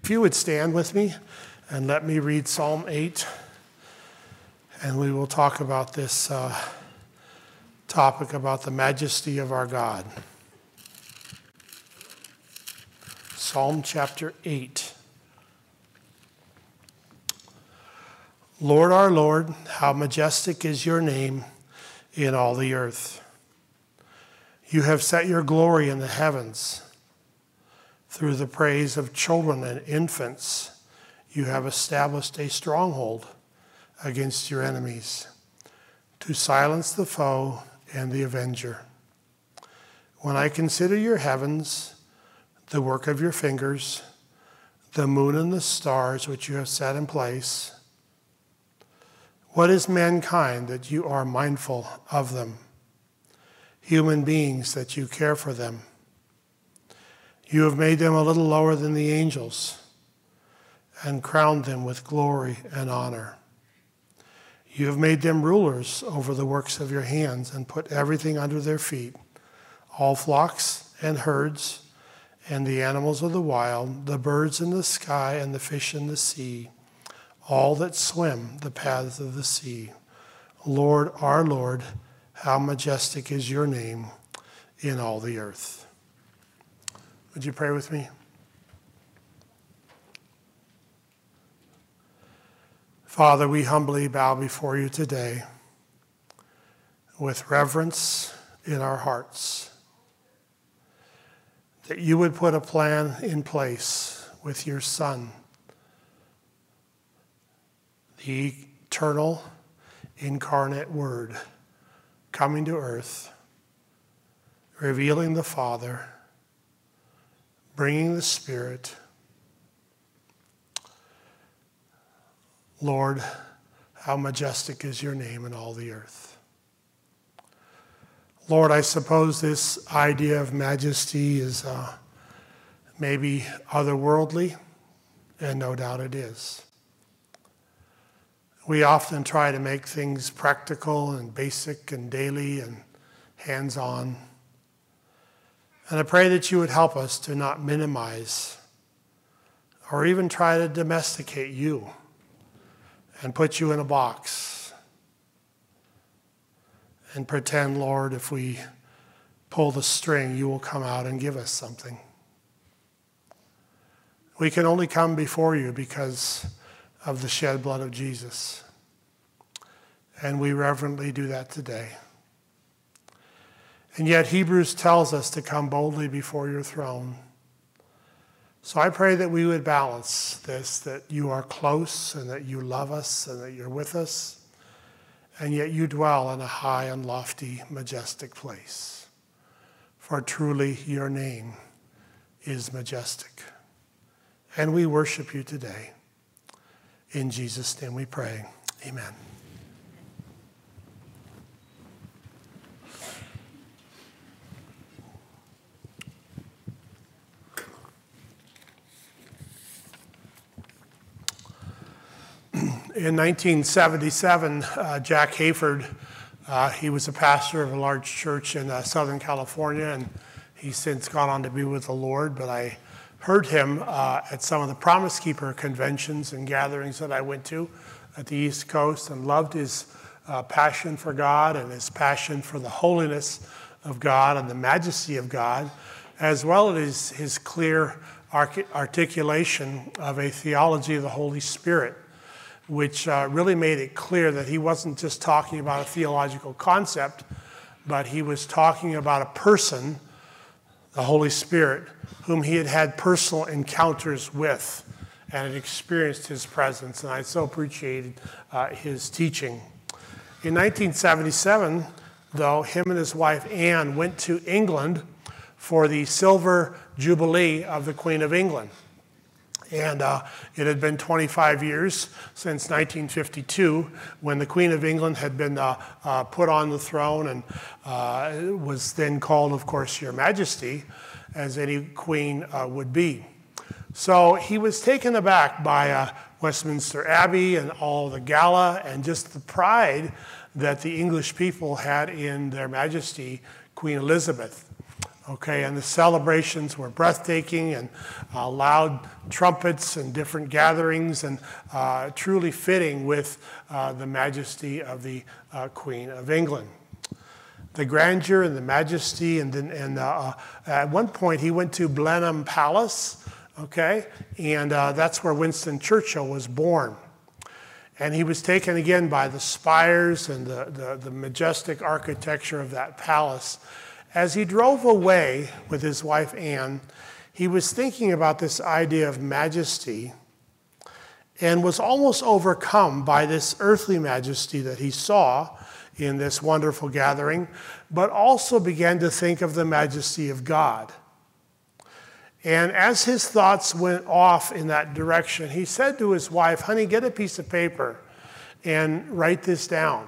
If you would stand with me and let me read Psalm 8, and we will talk about this topic about the majesty of our God. Psalm chapter 8. Lord, our Lord, how majestic is your name in all the earth. You have set your glory in the heavens. Through the praise of children and infants, you have established a stronghold against your enemies, to silence the foe and the avenger. When I consider your heavens, the work of your fingers, the moon and the stars which you have set in place, what is mankind that you are mindful of them? Human beings that you care for them. You have made them a little lower than the angels and crowned them with glory and honor. You have made them rulers over the works of your hands and put everything under their feet, all flocks and herds and the animals of the wild, the birds in the sky and the fish in the sea, all that swim the paths of the sea. Lord, our Lord, how majestic is your name in all the earth. Would you pray with me? Father, we humbly bow before you today with reverence in our hearts, that you would put a plan in place with your Son, the eternal incarnate Word, coming to earth, revealing the Father, bringing the Spirit. Lord, how majestic is your name in all the earth. Lord, I suppose this idea of majesty is maybe otherworldly, and no doubt it is. We often try to make things practical and basic and daily and hands-on. And I pray that you would help us to not minimize or even try to domesticate you and put you in a box and pretend, Lord, if we pull the string, you will come out and give us something. We can only come before you because of the shed blood of Jesus. And we reverently do that today. And yet Hebrews tells us to come boldly before your throne. So I pray that we would balance this, that you are close and that you love us and that you're with us, and yet you dwell in a high and lofty, majestic place. For truly your name is majestic. And we worship you today. In Jesus' name we pray. Amen. In 1977, Jack Hayford, he was a pastor of a large church in Southern California, and he's since gone on to be with the Lord. But I heard him at some of the Promise Keeper conventions and gatherings that I went to at the East Coast, and loved his passion for God and his passion for the holiness of God and the majesty of God, as well as his clear articulation of a theology of the Holy Spirit, which really made it clear that he wasn't just talking about a theological concept, but he was talking about a person, the Holy Spirit, whom he had had personal encounters with and had experienced his presence. And I so appreciated his teaching. In 1977, though, him and his wife Anne went to England for the Silver Jubilee of the Queen of England. And it had been 25 years since 1952 when the Queen of England had been put on the throne, and was then called, of course, Your Majesty, as any queen would be. So he was taken aback by Westminster Abbey and all the gala and just the pride that the English people had in their Majesty, Queen Elizabeth. Okay, and the celebrations were breathtaking and loud trumpets and different gatherings and truly fitting with the majesty of the Queen of England. The grandeur and the majesty, and at one point he went to Blenheim Palace, okay, and that's where Winston Churchill was born. And he was taken again by the spires and the majestic architecture of that palace. As he drove away with his wife Anne, he was thinking about this idea of majesty and was almost overcome by this earthly majesty that he saw in this wonderful gathering, but also began to think of the majesty of God. And as his thoughts went off in that direction, he said to his wife, "Honey, get a piece of paper and write this down."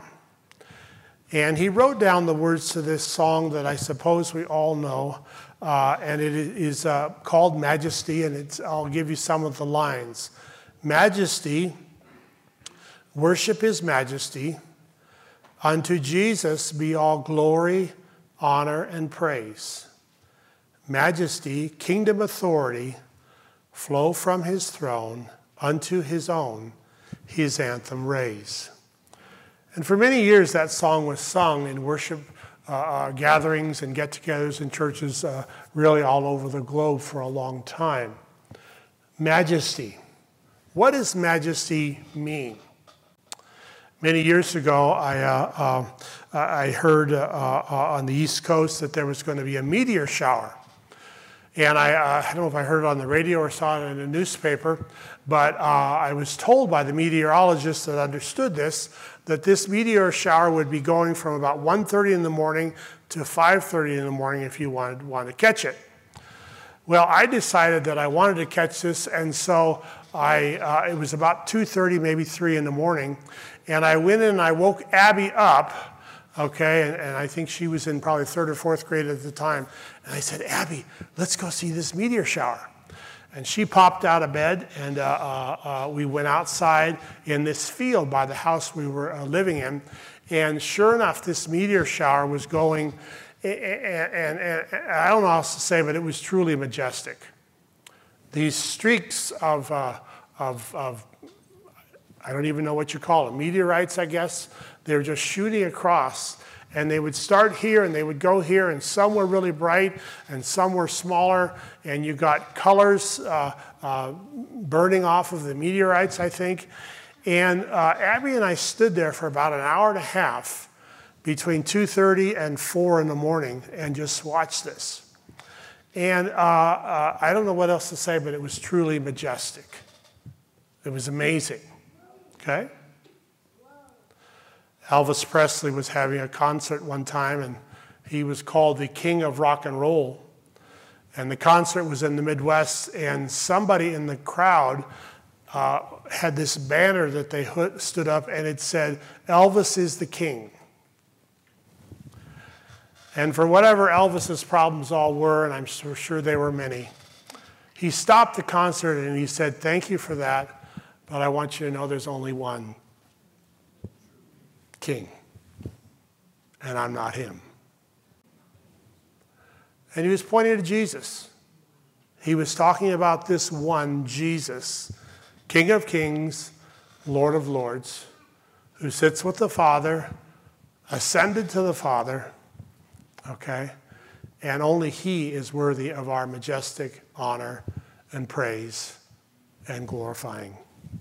And he wrote down the words to this song that I suppose we all know, and it is called Majesty, and I'll give you some of the lines. Majesty, worship his majesty. Unto Jesus be all glory, honor, and praise. Majesty, kingdom authority, flow from his throne, unto his own, his anthem raise. And for many years, that song was sung in worship gatherings and get-togethers in churches really all over the globe for a long time. Majesty. What does majesty mean? Many years ago, I heard on the East Coast that there was going to be a meteor shower. And I don't know if I heard it on the radio or saw it in a newspaper, but I was told by the meteorologists that understood this, that this meteor shower would be going from about 1:30 in the morning to 5:30 in the morning if you wanted to catch it. Well, I decided that I wanted to catch this, and so it was about 2:30, maybe 3 in the morning, and I went in and I woke Abby up, okay, and I think she was in probably 3rd or 4th grade at the time, and I said, "Abby, let's go see this meteor shower." And she popped out of bed, and we went outside in this field by the house we were living in. And sure enough, this meteor shower was going, and I don't know how else to say, but it was truly majestic. These streaks of I don't even know what you call them, meteorites, I guess. They were just shooting across. And they would start here and they would go here, and some were really bright and some were smaller, and you got colors burning off of the meteorites, I think. And Abby and I stood there for about an hour and a half between 2:30 and 4 in the morning and just watched this. And I don't know what else to say, but it was truly majestic. It was amazing, okay? Elvis Presley was having a concert one time, and he was called the King of Rock and Roll. And the concert was in the Midwest, and somebody in the crowd had this banner that they stood up, and it said, "Elvis is the King." And for whatever Elvis's problems all were, and I'm sure they were many, he stopped the concert and he said, "Thank you for that, but I want you to know there's only one King, and I'm not him." And he was pointing to Jesus. He was talking about this one Jesus, King of Kings, Lord of Lords, who sits with the Father, ascended to the Father, okay? And only he is worthy of our majestic honor and praise and glorifying.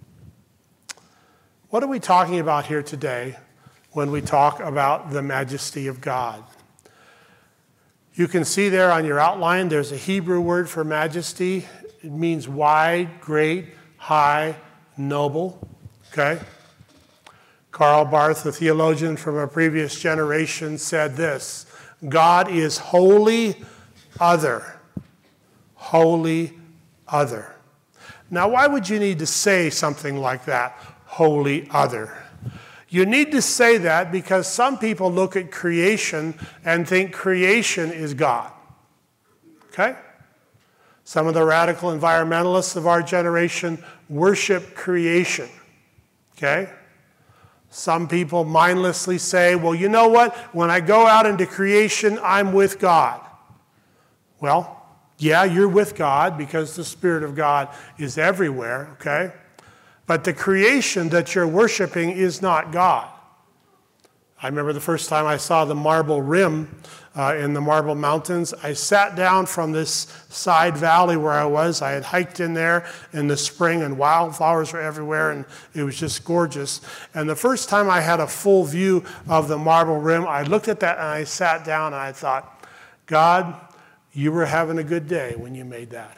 What are we talking about here today when we talk about the majesty of God? You can see there on your outline, there's a Hebrew word for majesty. It means wide, great, high, noble, okay? Karl Barth, a theologian from a previous generation, said this: God is wholly other. Wholly other. Now, why would you need to say something like that, wholly other? You need to say that because some people look at creation and think creation is God. Okay? Some of the radical environmentalists of our generation worship creation. Okay? Some people mindlessly say, well, you know what? When I go out into creation, I'm with God. Well, yeah, you're with God because the Spirit of God is everywhere, okay? But the creation that you're worshiping is not God. I remember the first time I saw the Marble Rim in the Marble Mountains. I sat down from this side valley where I was. I had hiked in there in the spring, and wildflowers were everywhere, and it was just gorgeous. And the first time I had a full view of the Marble Rim, I looked at that and I sat down and I thought, God, you were having a good day when you made that.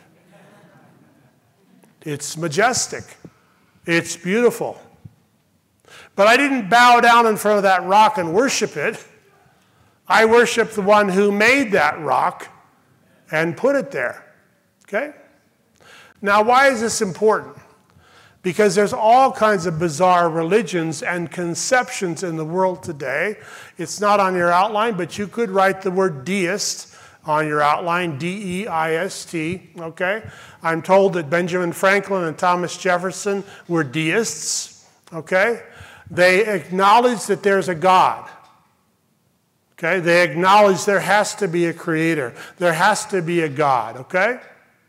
It's majestic. It's beautiful. But I didn't bow down in front of that rock and worship it. I worship the one who made that rock and put it there. Okay? Now, why is this important? Because there's all kinds of bizarre religions and conceptions in the world today. It's not on your outline, but you could write the word deist on your outline, D-E-I-S-T, okay? I'm told that Benjamin Franklin and Thomas Jefferson were deists, okay? They acknowledge that there's a God, okay? They acknowledge there has to be a creator. There has to be a God, okay?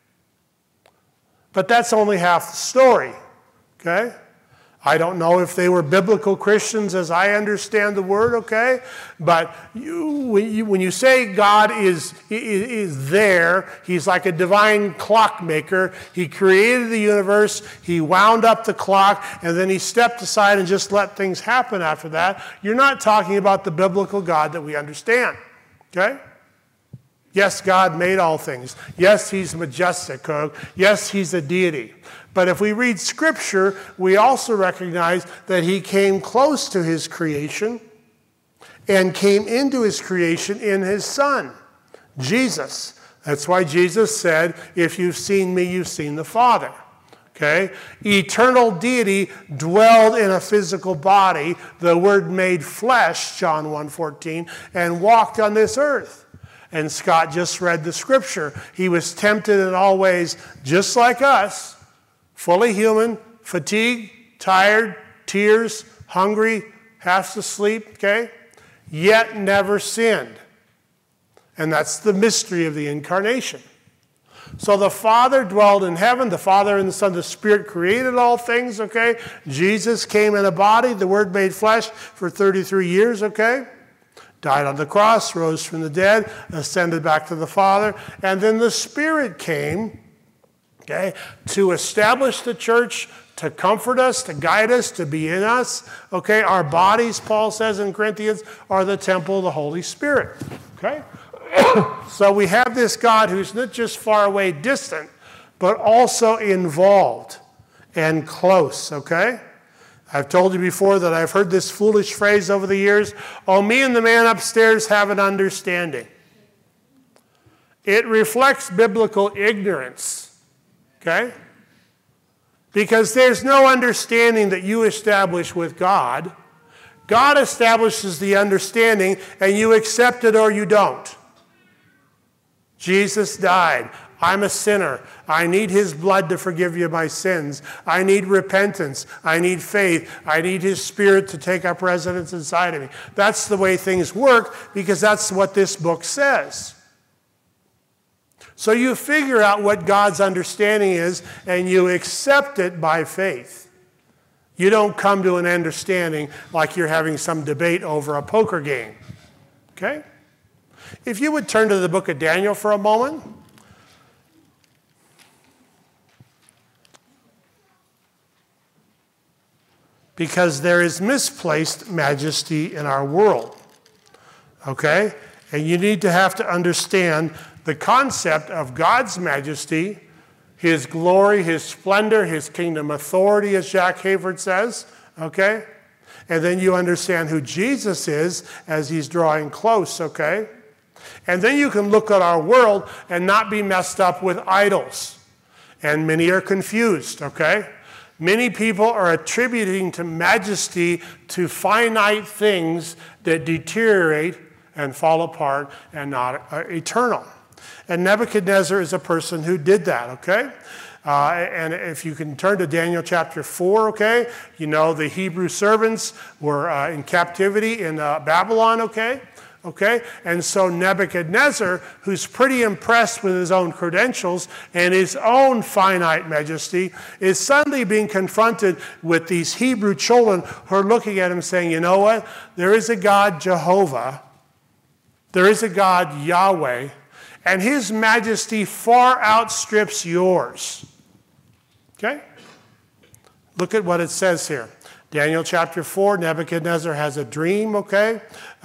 But that's only half the story, okay? I don't know if they were biblical Christians as I understand the word, okay? But when you say God is there, he's like a divine clockmaker. He created the universe, he wound up the clock, and then he stepped aside and just let things happen after that. You're not talking about the biblical God that we understand, okay? Yes, God made all things. Yes, he's majestic. Yes, he's a deity. But if we read Scripture, we also recognize that he came close to his creation and came into his creation in his Son, Jesus. That's why Jesus said, if you've seen me, you've seen the Father. Okay? Eternal deity dwelled in a physical body, the Word made flesh, John 1:14, and walked on this earth. And Scott just read the Scripture. He was tempted in all ways, just like us, fully human, fatigued, tired, tears, hungry, half asleep, okay? Yet never sinned. And that's the mystery of the incarnation. So the Father dwelled in heaven. The Father and the Son, the Spirit created all things, okay? Jesus came in a body, the Word made flesh for 33 years, okay? Died on the cross, rose from the dead, ascended back to the Father, and then the Spirit came, okay, to establish the church, to comfort us, to guide us, to be in us. Okay, our bodies, Paul says in Corinthians, are the temple of the Holy Spirit. Okay, so we have this God who's not just far away, distant, but also involved and close. Okay, I've told you before that I've heard this foolish phrase over the years, oh, me and the man upstairs have an understanding. It reflects biblical ignorance. Okay? Because there's no understanding that you establish with God. God establishes the understanding, and you accept it or you don't. Jesus died. I'm a sinner. I need his blood to forgive you my sins. I need repentance. I need faith. I need his Spirit to take up residence inside of me. That's the way things work, because that's what this book says. So you figure out what God's understanding is, and you accept it by faith. You don't come to an understanding like you're having some debate over a poker game. Okay? If you would turn to the book of Daniel for a moment. Because there is misplaced majesty in our world. Okay? And you need to have to understand the concept of God's majesty, his glory, his splendor, his kingdom authority, as Jack Hayford says, okay? And then you understand who Jesus is as he's drawing close, okay? And then you can look at our world and not be messed up with idols. And many are confused, okay? Many people are attributing to majesty to finite things that deteriorate and fall apart and not are eternal. And Nebuchadnezzar is a person who did that, okay? And if you can turn to Daniel chapter 4, okay? You know the Hebrew servants were in captivity in Babylon, okay? Okay? And so Nebuchadnezzar, who's pretty impressed with his own credentials and his own finite majesty, is suddenly being confronted with these Hebrew children who are looking at him saying, you know what? There is a God, Jehovah. There is a God, Yahweh. And his majesty far outstrips yours. Okay? Look at what it says here. Daniel chapter 4, Nebuchadnezzar has a dream, okay?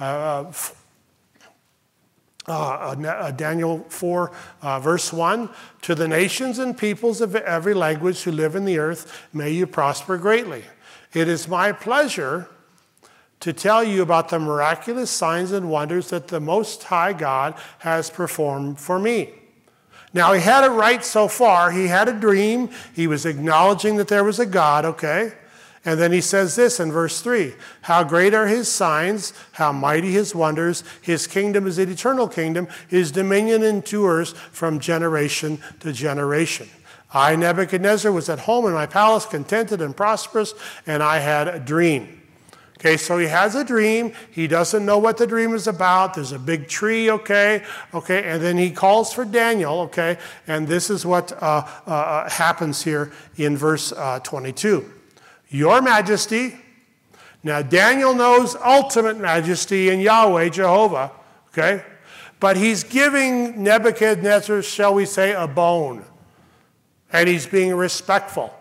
Daniel 4, verse 1, to the nations and peoples of every language who live in the earth, may you prosper greatly. It is my pleasure to tell you about the miraculous signs and wonders that the Most High God has performed for me. Now, he had it right so far. He had a dream. He was acknowledging that there was a God, okay? And then he says this in verse 3, how great are his signs, how mighty his wonders. His kingdom is an eternal kingdom. His dominion endures from generation to generation. I, Nebuchadnezzar, was at home in my palace, contented and prosperous, and I had a dream. Okay, so he has a dream. He doesn't know what the dream is about. There's a big tree, okay, and then he calls for Daniel, okay, and this is what happens here in verse 22. Your majesty. Now, Daniel knows ultimate majesty in Yahweh, Jehovah, okay? But he's giving Nebuchadnezzar, shall we say, a bone. And he's being respectful.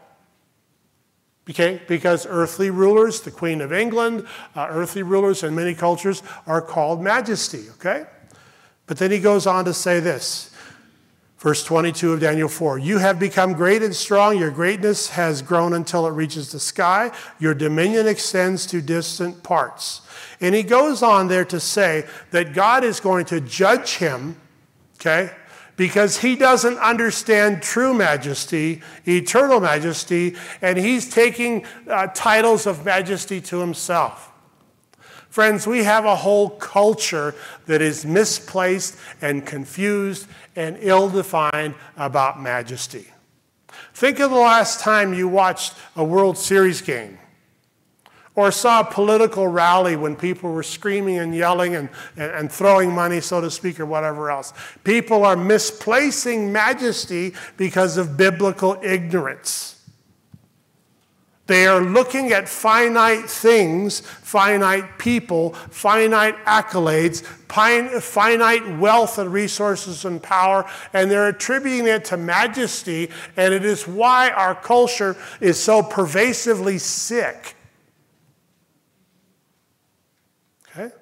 Okay? Because earthly rulers, the Queen of England, earthly rulers in many cultures are called majesty, okay? But then he goes on to say this. Verse 22 of Daniel 4, you have become great and strong. Your greatness has grown until it reaches the sky. Your dominion extends to distant parts. And he goes on there to say that God is going to judge him, okay, because he doesn't understand true majesty, eternal majesty, and he's taking titles of majesty to himself. Friends, we have a whole culture that is misplaced and confused and ill-defined about majesty. Think of the last time you watched a World Series game or saw a political rally when people were screaming and yelling and throwing money, so to speak, or whatever else. People are misplacing majesty because of biblical ignorance. They are looking at finite things, finite people, finite accolades, finite wealth and resources and power, and they're attributing it to majesty, and it is why our culture is so pervasively sick. Okay?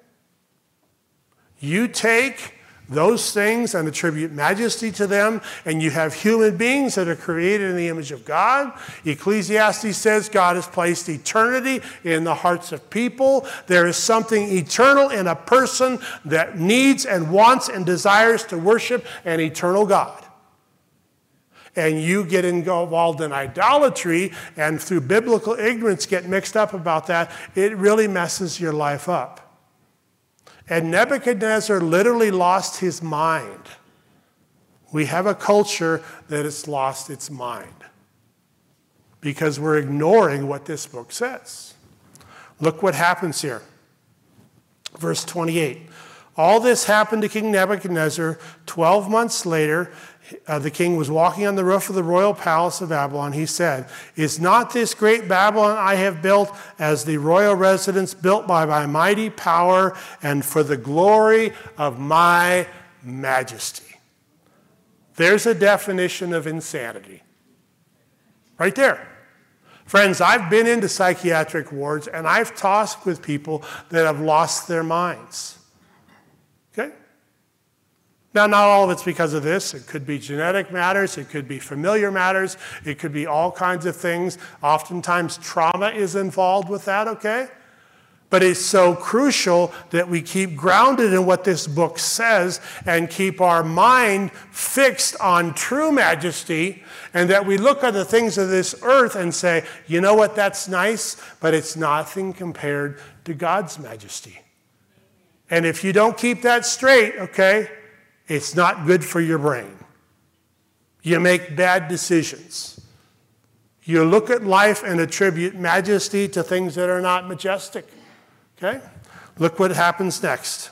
You take those things and attribute majesty to them, and you have human beings that are created in the image of God. Ecclesiastes says God has placed eternity in the hearts of people. There is something eternal in a person that needs and wants and desires to worship an eternal God. And you get involved in idolatry and through biblical ignorance get mixed up about that, it really messes your life up. And Nebuchadnezzar literally lost his mind. We have a culture that has lost its mind because we're ignoring what this book says. Look what happens here. Verse 28. All this happened to King Nebuchadnezzar 12 months later. The king was walking on the roof of the royal palace of Babylon. He said, is not this great Babylon I have built as the royal residence built by my mighty power and for the glory of my majesty? There's a definition of insanity. Right there. Friends, I've been into psychiatric wards and I've talked with people that have lost their minds. Okay? Now, not all of it's because of this. It could be genetic matters. It could be familiar matters. It could be all kinds of things. Oftentimes, trauma is involved with that, okay? But it's so crucial that we keep grounded in what this book says and keep our mind fixed on true majesty, and that we look at the things of this earth and say, you know what, that's nice, but it's nothing compared to God's majesty. And if you don't keep that straight, okay, it's not good for your brain. You make bad decisions. You look at life and attribute majesty to things that are not majestic. Okay? Look what happens next.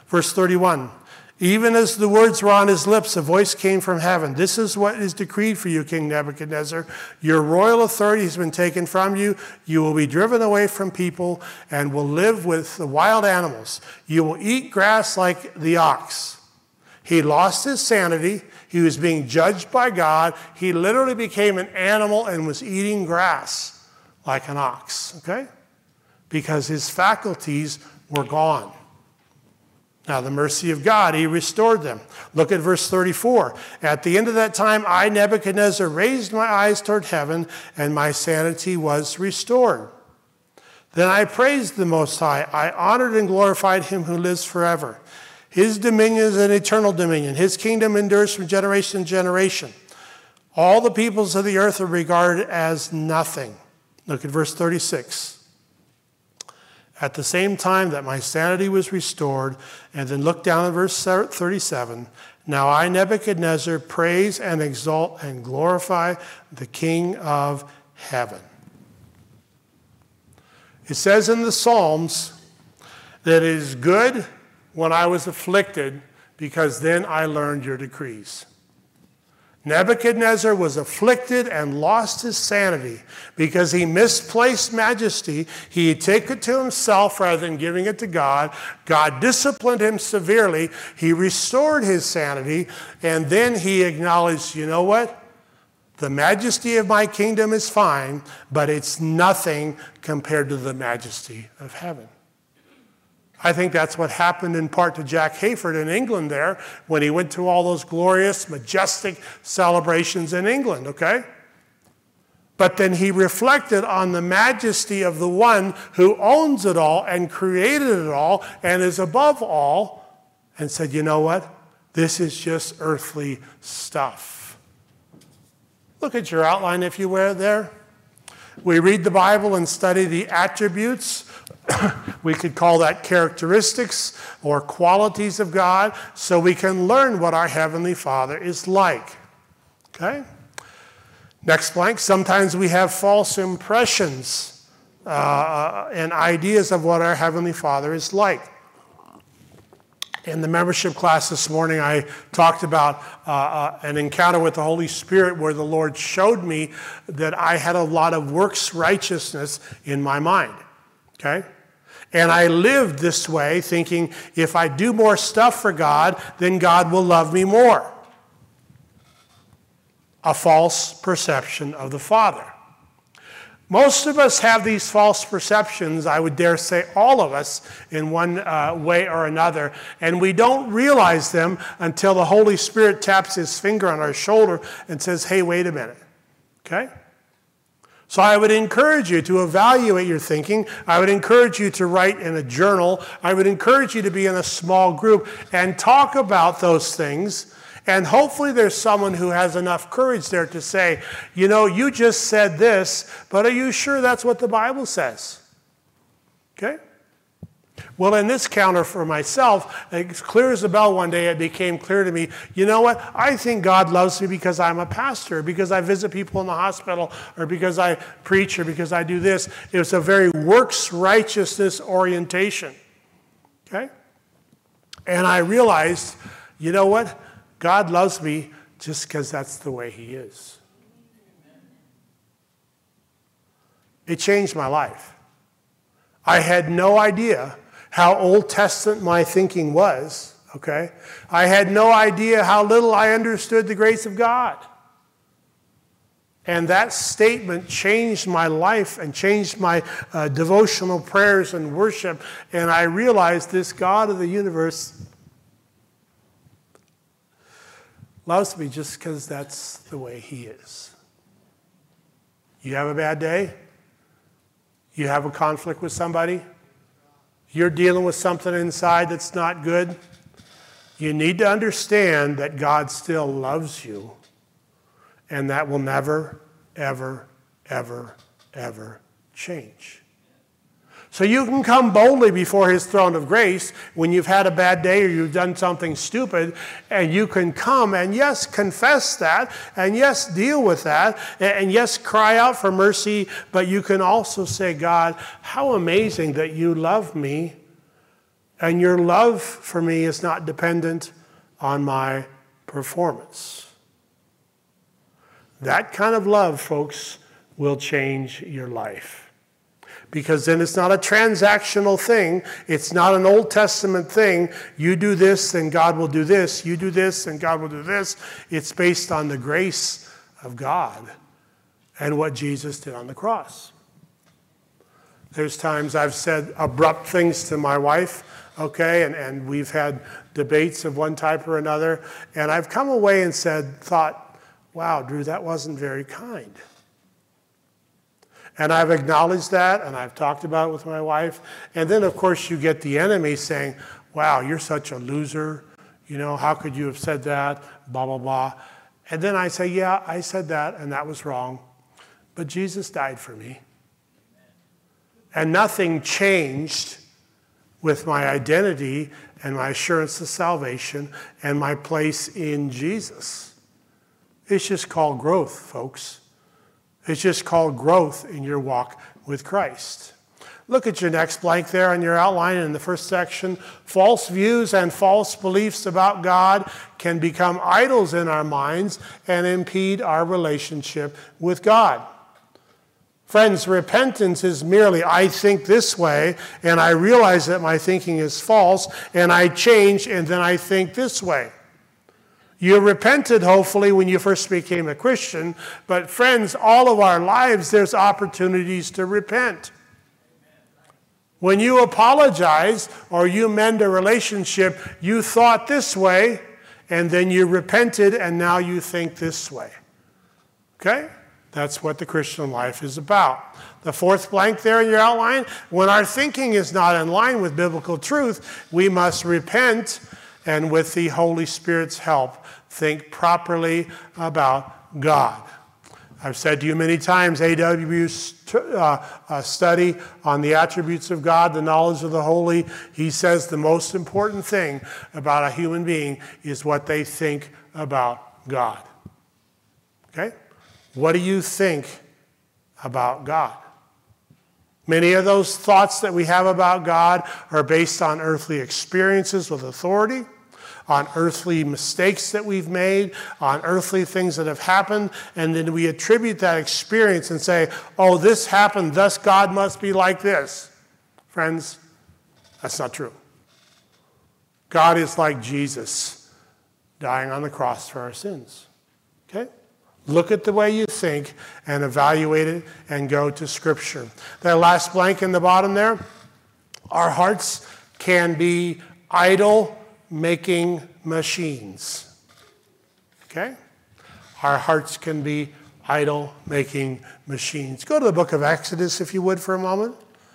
Verse 31. Even as the words were on his lips, a voice came from heaven. This is what is decreed for you, King Nebuchadnezzar. Your royal authority has been taken from you. You will be driven away from people and will live with the wild animals. You will eat grass like the ox. He lost his sanity. He was being judged by God. He literally became an animal and was eating grass like an ox, okay? Because his faculties were gone. Now, the mercy of God, he restored them. Look at verse 34. At the end of that time, I, Nebuchadnezzar, raised my eyes toward heaven, and my sanity was restored. Then I praised the Most High. I honored and glorified him who lives forever. His dominion is an eternal dominion. His kingdom endures from generation to generation. All the peoples of the earth are regarded as nothing. Look at verse 36. At the same time that my sanity was restored, and then look down at verse 37. Now I, Nebuchadnezzar, praise and exalt and glorify the King of heaven. It says in the Psalms that it is good when I was afflicted, because then I learned your decrees. Nebuchadnezzar was afflicted and lost his sanity because he misplaced majesty. He had taken it to himself rather than giving it to God. God disciplined him severely. He restored his sanity, and then he acknowledged, you know what? The majesty of my kingdom is fine, but it's nothing compared to the majesty of heaven. I think that's what happened in part to Jack Hayford in England there when he went to all those glorious, majestic celebrations in England, okay? But then he reflected on the majesty of the one who owns it all and created it all and is above all and said, you know what? This is just earthly stuff. Look at your outline if you were there. We read the Bible and study the attributes. We could call that characteristics or qualities of God, so we can learn what our Heavenly Father is like. Okay? Next blank. Sometimes we have false impressions and ideas of what our Heavenly Father is like. In the membership class this morning, I talked about an encounter with the Holy Spirit where the Lord showed me that I had a lot of works righteousness in my mind. Okay? And I lived this way thinking if I do more stuff for God, then God will love me more. A false perception of the Father. Most of us have these false perceptions, I would dare say all of us, in one way or another, and we don't realize them until the Holy Spirit taps his finger on our shoulder and says, hey, wait a minute, okay? So I would encourage you to evaluate your thinking. I would encourage you to write in a journal. I would encourage you to be in a small group and talk about those things. And hopefully there's someone who has enough courage there to say, you know, you just said this, but are you sure that's what the Bible says? Okay? Well, in this counter for myself, as clear as a bell one day, it became clear to me, you know what? I think God loves me because I'm a pastor, because I visit people in the hospital, or because I preach, or because I do this. It was a very works righteousness orientation. Okay? And I realized, you know what? God loves me just because that's the way he is. It changed my life. I had no idea how Old Testament my thinking was, okay? I had no idea how little I understood the grace of God. And that statement changed my life and changed my devotional prayers and worship. And I realized this God of the universe loves me just because that's the way he is. You have a bad day? You have a conflict with somebody? You're dealing with something inside that's not good? You need to understand that God still loves you, and that will never, ever, ever, ever change. So you can come boldly before his throne of grace when you've had a bad day or you've done something stupid, and you can come and yes, confess that, and yes, deal with that, and yes, cry out for mercy, but you can also say, God, how amazing that you love me And your love for me is not dependent on my performance. That kind of love, folks, will change your life. Because then it's not a transactional thing. It's not an Old Testament thing. You do this, then God will do this. You do this, then God will do this. It's based on the grace of God and what Jesus did on the cross. There's times I've said abrupt things to my wife, okay, and we've had debates of one type or another, and I've come away and thought, wow, Drew, that wasn't very kind. And I've acknowledged that, and I've talked about it with my wife. And then, of course, you get the enemy saying, wow, you're such a loser. You know, how could you have said that? Blah, blah, blah. And then I say, yeah, I said that, and that was wrong. But Jesus died for me. And nothing changed with my identity and my assurance of salvation and my place in Jesus. It's just called growth, folks. It's just called growth in your walk with Christ. Look at your next blank there on your outline in the first section. False views and false beliefs about God can become idols in our minds and impede our relationship with God. Friends, repentance is merely, I think this way, and I realize that my thinking is false, and I change, and then I think this way. You repented, hopefully, when you first became a Christian, but friends, all of our lives, there's opportunities to repent. When you apologize or you mend a relationship, you thought this way, and then you repented, and now you think this way. Okay? That's what the Christian life is about. The fourth blank there in your outline, when our thinking is not in line with biblical truth, we must repent and with the Holy Spirit's help, think properly about God. I've said to you many times, A.W.'s study on the attributes of God, the knowledge of the holy, he says the most important thing about a human being is what they think about God. Okay? What do you think about God? Many of those thoughts that we have about God are based on earthly experiences with authority, on earthly mistakes that we've made, on earthly things that have happened, and then we attribute that experience and say, oh, this happened, thus God must be like this. Friends, that's not true. God is like Jesus, dying on the cross for our sins. Okay? Look at the way you think and evaluate it and go to Scripture. That last blank in the bottom there, our hearts can be idol-making machines. Okay? Our hearts can be idol-making machines. Go to the book of Exodus, if you would, for a moment.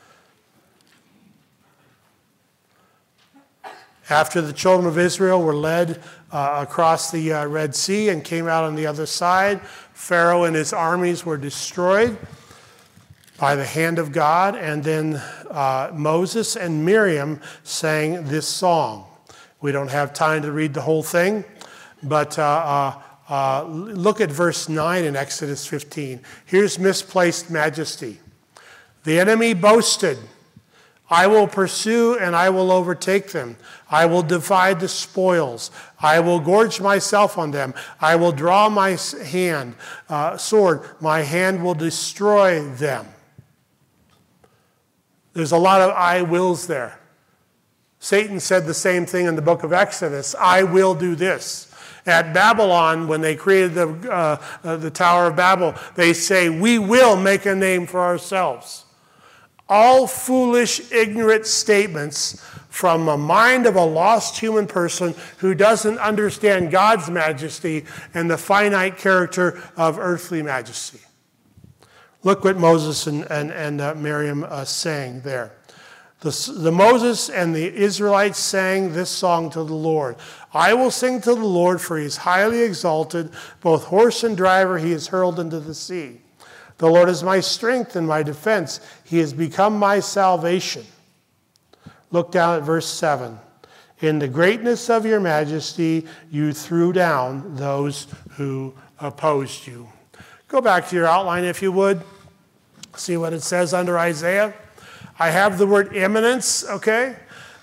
After the children of Israel were led across the Red Sea and came out on the other side, Pharaoh and his armies were destroyed by the hand of God. And then Moses and Miriam sang this song. We don't have time to read the whole thing, but look at verse 9 in Exodus 15. Here's misplaced majesty. The enemy boasted, I will pursue and I will overtake them. I will divide the spoils. I will gorge myself on them. I will draw my sword. My hand will destroy them. There's a lot of I wills there. Satan said the same thing in the book of Exodus. I will do this. At Babylon, when they created the Tower of Babel, they say, we will make a name for ourselves. All foolish, ignorant statements from the mind of a lost human person who doesn't understand God's majesty and the finite character of earthly majesty. Look what Moses and Miriam sang there. The Moses and the Israelites sang this song to the Lord. I will sing to the Lord, for he is highly exalted. Both horse and driver he is hurled into the sea. The Lord is my strength and my defense. He has become my salvation. Look down at verse 7. In the greatness of your majesty, you threw down those who opposed you. Go back to your outline, if you would. See what it says under Isaiah. I have the word imminence, okay?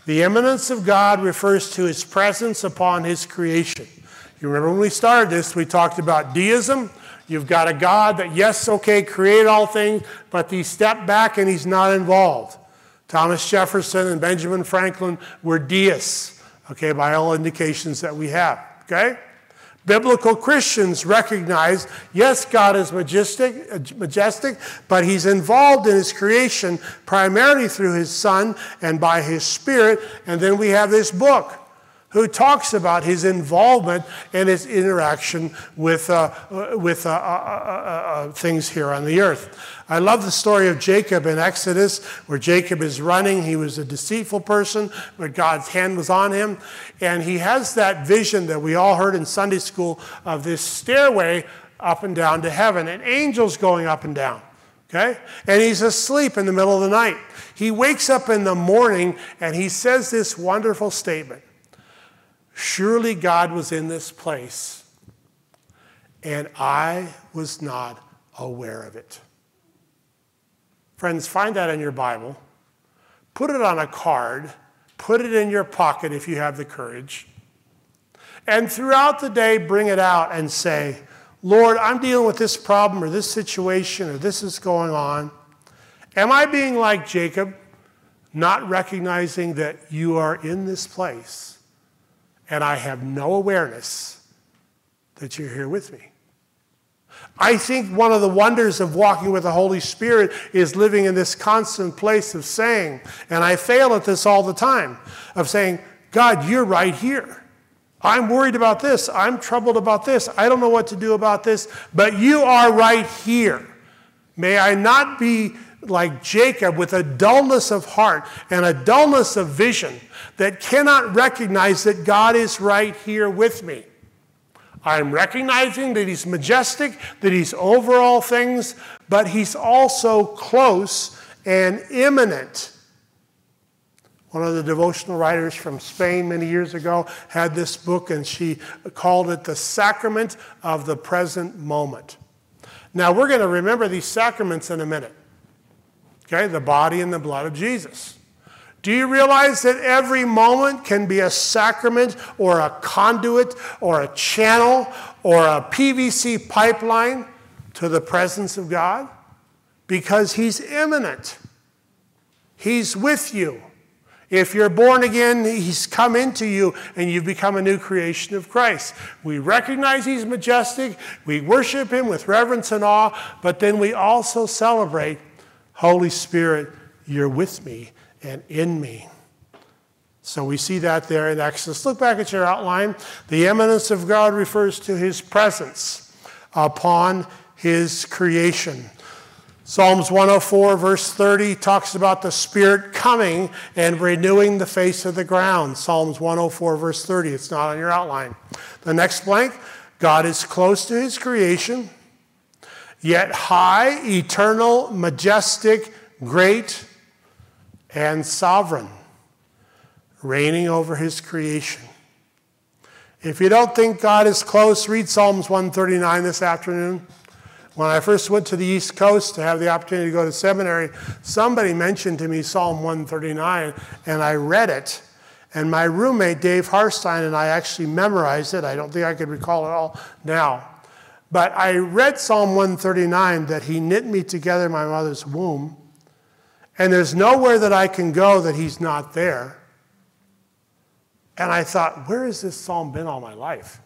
The immanence of God refers to his presence upon his creation. You remember when we started this, we talked about deism. You've got a God that, yes, okay, created all things, but he stepped back and he's not involved. Thomas Jefferson and Benjamin Franklin were deists, okay, by all indications that we have, okay? Biblical Christians recognize, yes, God is majestic, but he's involved in his creation primarily through his Son and by his Spirit. And then we have this book who talks about his involvement and his interaction with things here on the earth. I love the story of Jacob in Exodus, where Jacob is running. He was a deceitful person, but God's hand was on him. And he has that vision that we all heard in Sunday school of this stairway up and down to heaven, and angels going up and down. Okay? And he's asleep in the middle of the night. He wakes up in the morning, and he says this wonderful statement. Surely God was in this place, and I was not aware of it. Friends, find that in your Bible. Put it on a card. Put it in your pocket if you have the courage. And throughout the day, bring it out and say, Lord, I'm dealing with this problem or this situation or this is going on. Am I being like Jacob, not recognizing that you are in this place? And I have no awareness that you're here with me. I think one of the wonders of walking with the Holy Spirit is living in this constant place of saying, and I fail at this all the time, of saying, God, you're right here. I'm worried about this. I'm troubled about this. I don't know what to do about this, but you are right here. May I not be like Jacob with a dullness of heart and a dullness of vision that cannot recognize that God is right here with me. I'm recognizing that he's majestic, that he's over all things, but he's also close and immanent. One of the devotional writers from Spain many years ago had this book, and she called it The Sacrament of the Present Moment. Now, we're going to remember these sacraments in a minute. Okay, the body and the blood of Jesus. Do you realize that every moment can be a sacrament or a conduit or a channel or a PVC pipeline to the presence of God? Because he's immanent. He's with you. If you're born again, he's come into you and you've become a new creation of Christ. We recognize he's majestic. We worship him with reverence and awe, but then we also celebrate, Holy Spirit, you're with me and in me. So we see that there in Exodus. Look back at your outline. The immanence of God refers to his presence upon his creation. Psalms 104, verse 30, talks about the Spirit coming and renewing the face of the ground. Psalms 104, verse 30. It's not on your outline. The next blank, God is close to his creation, yet high, eternal, majestic, great, and sovereign, reigning over his creation. If you don't think God is close, read Psalms 139 this afternoon. When I first went to the East Coast to have the opportunity to go to seminary, somebody mentioned to me Psalm 139, and I read it. And my roommate, Dave Harstein, and I actually memorized it. I don't think I could recall it all now. But I read Psalm 139, that he knit me together in my mother's womb. And there's nowhere that I can go that he's not there. And I thought, where has this psalm been all my life?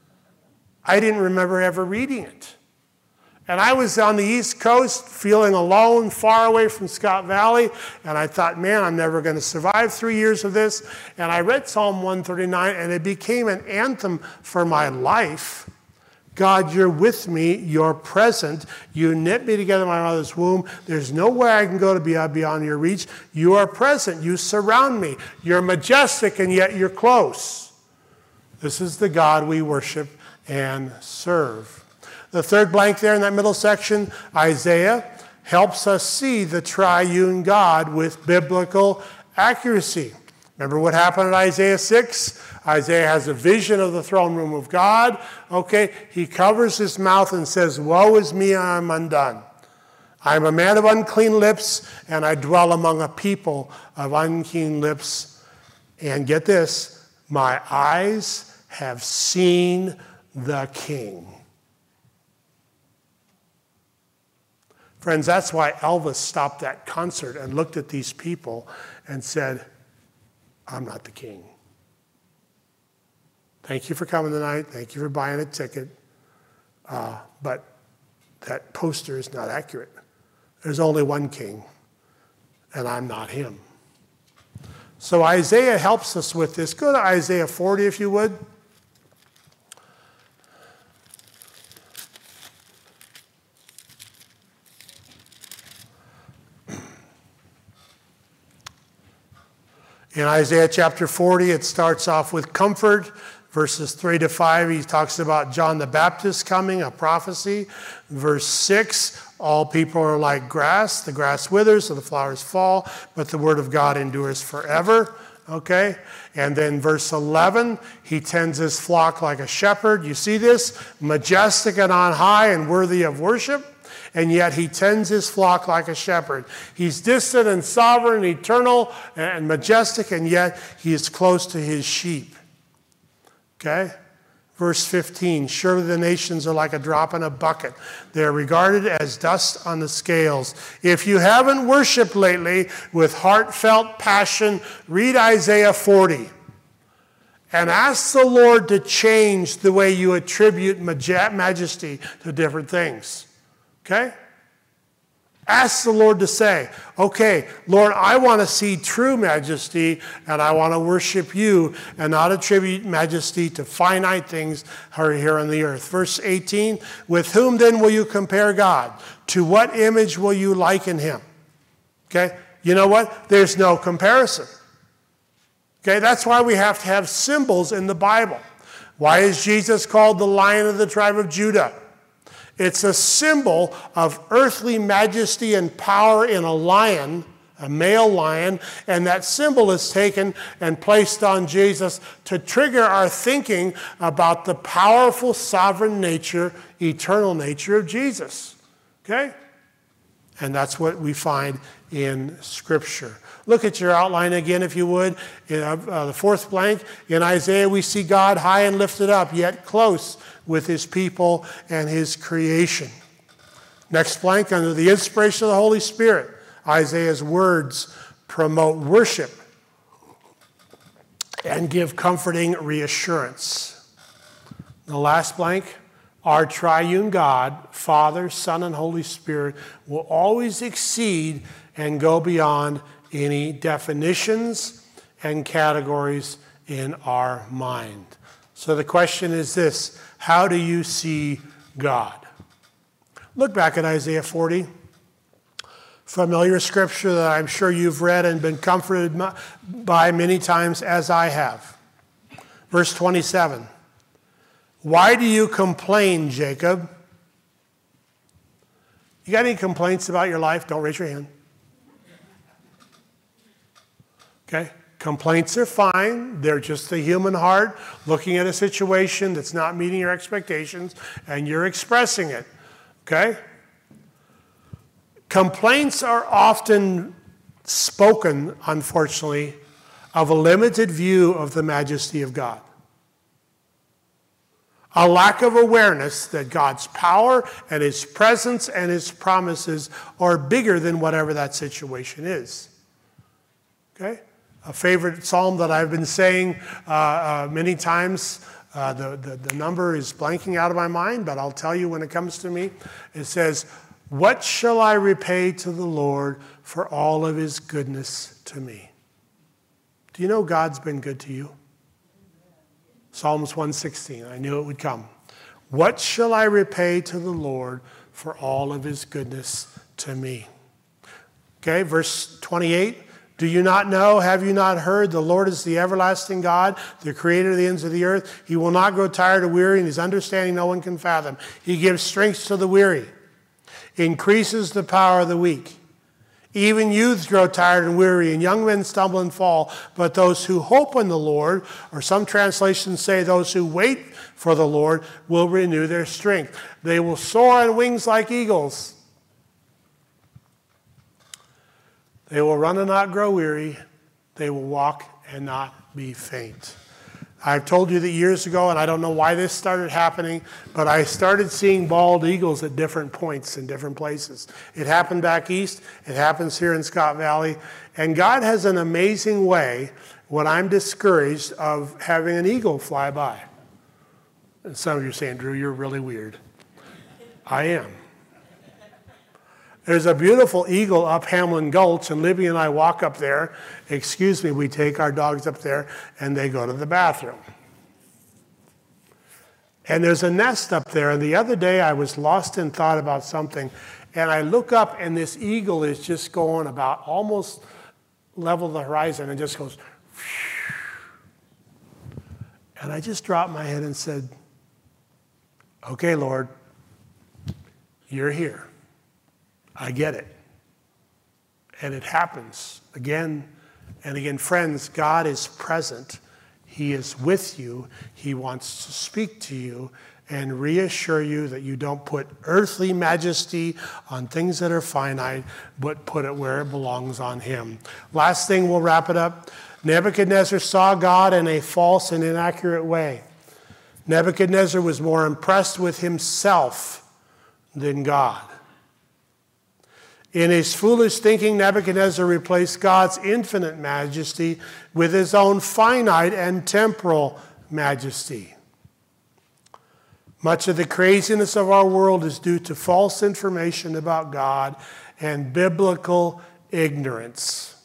I didn't remember ever reading it. And I was on the East Coast feeling alone, far away from Scott Valley. And I thought, man, I'm never going to survive 3 years of this. And I read Psalm 139, and it became an anthem for my life. God, you're with me. You're present. You knit me together in my mother's womb. There's nowhere I can go to be beyond your reach. You are present. You surround me. You're majestic, and yet you're close. This is the God we worship and serve. The third blank there in that middle section, Isaiah, helps us see the triune God with biblical accuracy. Remember what happened in Isaiah 6? Isaiah has a vision of the throne room of God. Okay, he covers his mouth and says, woe is me, I'm undone. I'm a man of unclean lips, and I dwell among a people of unclean lips And get this, my eyes have seen the King. Friends, that's why Elvis stopped that concert and looked at these people and said, I'm not the king. Thank you for coming tonight. Thank you for buying a ticket. But that poster is not accurate. There's only one king, and I'm not him. So Isaiah helps us with this. Go to Isaiah 40 if you would. In Isaiah chapter 40, it starts off with comfort. Verses 3 to 5, he talks about John the Baptist coming, a prophecy. Verse 6, all people are like grass. The grass withers, so the flowers fall, but the word of God endures forever. Okay? And then verse 11, he tends his flock like a shepherd. You see this? Majestic and on high and worthy of worship. And yet he tends his flock like a shepherd. He's distant and sovereign, eternal and majestic, and yet he is close to his sheep. Okay? Verse 15, surely the nations are like a drop in a bucket. They are regarded as dust on the scales. If you haven't worshiped lately with heartfelt passion, read Isaiah 40 and ask the Lord to change the way you attribute majesty to different things. Okay? Ask the Lord to say, okay, Lord, I want to see true majesty and I want to worship you and not attribute majesty to finite things here on the earth. Verse 18, with whom then will you compare God? To what image will you liken him? Okay? You know what? There's no comparison. Okay? That's why we have to have symbols in the Bible. Why is Jesus called the Lion of the tribe of Judah? It's a symbol of earthly majesty and power in a lion, a male lion, and that symbol is taken and placed on Jesus to trigger our thinking about the powerful, sovereign nature, eternal nature of Jesus. Okay? And that's what we find in Scripture. Look at your outline again, if you would. In the fourth blank, in Isaiah, we see God high and lifted up, yet close with his people and his creation. Next blank, under the inspiration of the Holy Spirit, Isaiah's words promote worship and give comforting reassurance. The last blank, our triune God, Father, Son, and Holy Spirit, will always exceed and go beyond any definitions and categories in our mind. So the question is this: how do you see God? Look back at Isaiah 40. Familiar scripture that I'm sure you've read and been comforted by many times, as I have. Verse 27. Why do you complain, Jacob? You got any complaints about your life? Don't raise your hand. Okay? Complaints are fine. They're just the human heart looking at a situation that's not meeting your expectations, and you're expressing it. Okay? Complaints are often spoken, unfortunately, of a limited view of the majesty of God. A lack of awareness that God's power and his presence and his promises are bigger than whatever that situation is. Okay? A favorite psalm that I've been saying many times, the number is blanking out of my mind, but I'll tell you when it comes to me. It says, what shall I repay to the Lord for all of his goodness to me? Do you know God's been good to you? Psalms 116, I knew it would come. What shall I repay to the Lord for all of his goodness to me? Okay, verse 28. Do you not know? Have you not heard? The Lord is the everlasting God, the creator of the ends of the earth. He will not grow tired or weary, and his understanding no one can fathom. He gives strength to the weary, increases the power of the weak. Even youths grow tired and weary, and young men stumble and fall. But those who hope in the Lord, or some translations say those who wait for the Lord, will renew their strength. They will soar on wings like eagles. They will run and not grow weary. They will walk and not be faint. I've told you that years ago, and I don't know why this started happening, but I started seeing bald eagles at different points in different places. It happened back east. It happens here in Scott Valley. And God has an amazing way when I'm discouraged of having an eagle fly by. And some of you are saying, Drew, you're really weird. I am. There's a beautiful eagle up Hamlin Gulch, and Libby and I walk up there. Excuse me, we take our dogs up there, and they go to the bathroom. And there's a nest up there, and the other day I was lost in thought about something, and I look up, and this eagle is just going about almost level of the horizon, and just goes, and I just dropped my head and said, okay, Lord, you're here. I get it. And it happens again and again. Friends, God is present. He is with you. He wants to speak to you and reassure you that you don't put earthly majesty on things that are finite, but put it where it belongs, on him. Last thing, we'll wrap it up. Nebuchadnezzar saw God in a false and inaccurate way. Nebuchadnezzar was more impressed with himself than God. In his foolish thinking, Nebuchadnezzar replaced God's infinite majesty with his own finite and temporal majesty. Much of the craziness of our world is due to false information about God and biblical ignorance.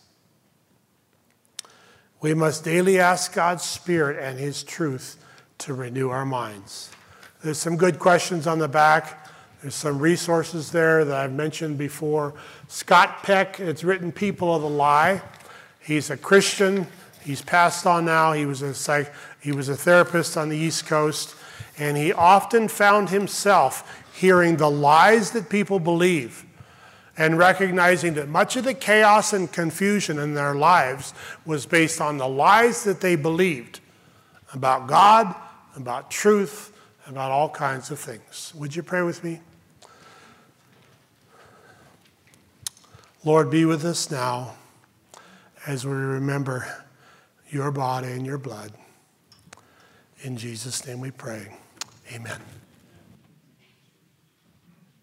We must daily ask God's Spirit and his truth to renew our minds. There's some good questions on the back. There's some resources there that I've mentioned before. Scott Peck, it's written People of the Lie. He's a Christian. He's passed on now. He was a therapist on the East Coast. And he often found himself hearing the lies that people believe and recognizing that much of the chaos and confusion in their lives was based on the lies that they believed about God, about truth, about all kinds of things. Would you pray with me? Lord, be with us now as we remember your body and your blood. In Jesus' name we pray. Amen.